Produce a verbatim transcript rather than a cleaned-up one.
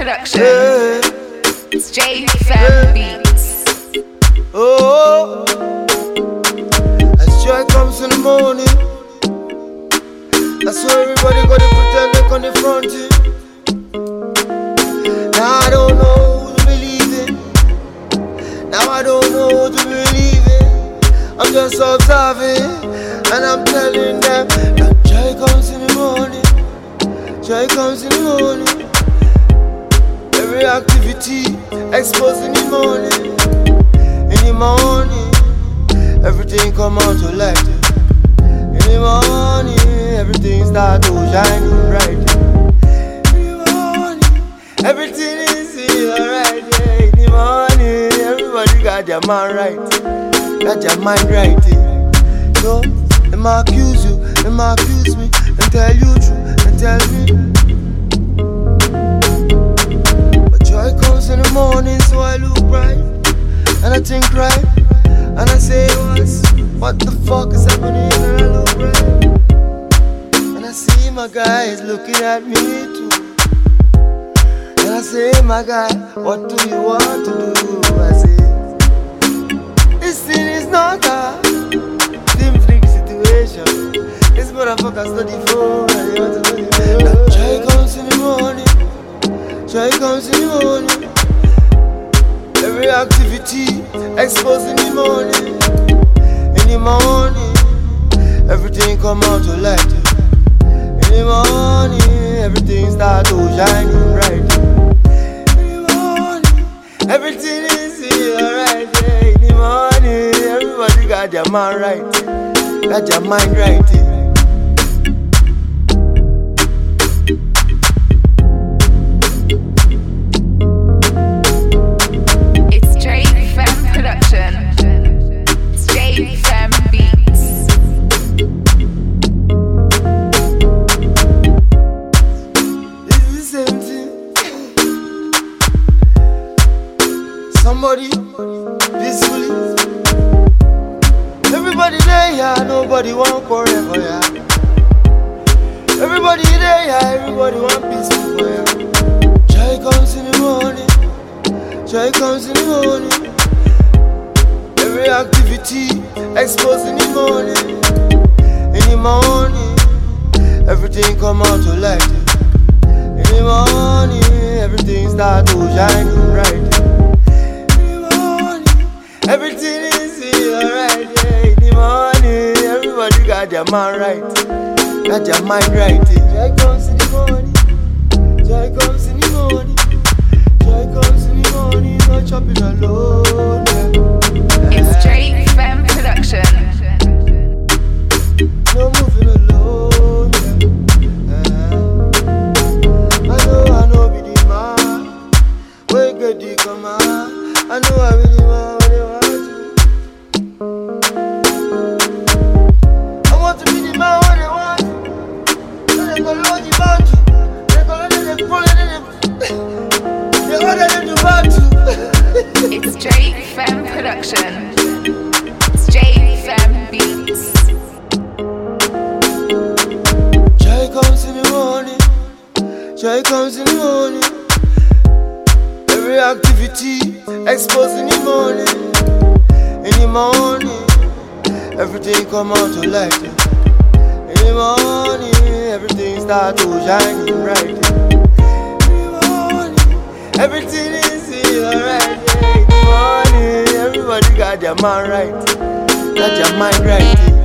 Production. Yeah. It's J Fem Beats. Oh, as joy comes in the morning, that's where everybody got to pretend they're on the front end. Now I don't know who to believe in. Now I don't know who to believe in. I'm just observing, and I'm telling them that joy comes in the morning. Joy comes in the morning. Every activity exposed in the morning. In the morning, everything come out to light. In the morning, everything start to shine bright. In the morning, everything is alright. Yeah. In the morning, everybody got their mind right. Got their mind right. Yeah. So, they might accuse you, they might accuse me, and tell you truth, and tell me. Joy comes in the morning, so I look right, and I think right, and I say once, what the fuck is happening? And I look right, and I see my guys looking at me too, and I say, my guy, what do you want to do? I say, this thing is not a simple situation. This motherfucker study for, and you want to do it. Joy comes in the morning. Joy comes in the morning. Every activity exposed in the morning. In the morning, everything come out to light. In the morning, everything start to shine bright. In the morning, everything is alright. Yeah. In the morning, everybody got their mind right. Got their mind right. Yeah. Somebody peacefully. Everybody there, yeah. Nobody want forever, yeah. Everybody there, yeah. Everybody want peaceful, yeah. Joy comes in the morning. Joy comes in the morning. Every activity exposed in the morning. In the morning, everything come out to light. In the morning, everything start to shine bright. Everything is alright, yeah. In the morning, everybody got their mind right. Got their mind right, yeah. Joy comes in the morning. Joy comes in the morning. Joy comes in the morning. No chopping alone, yeah. It's J Fem Production. No moving alone, yeah. I know, I know, be the man. Where get the command? I know, I be the man. It's J Fem Production. It's J Fem Beats. Joy comes in the morning. Joy comes in the morning. Every activity exposed in the morning. In the morning, everything come out to light. In the morning, everything start to shine bright. In the morning, everything is alright. Yeah. In the morning, everybody got their mind right. Got their mind right. Yeah.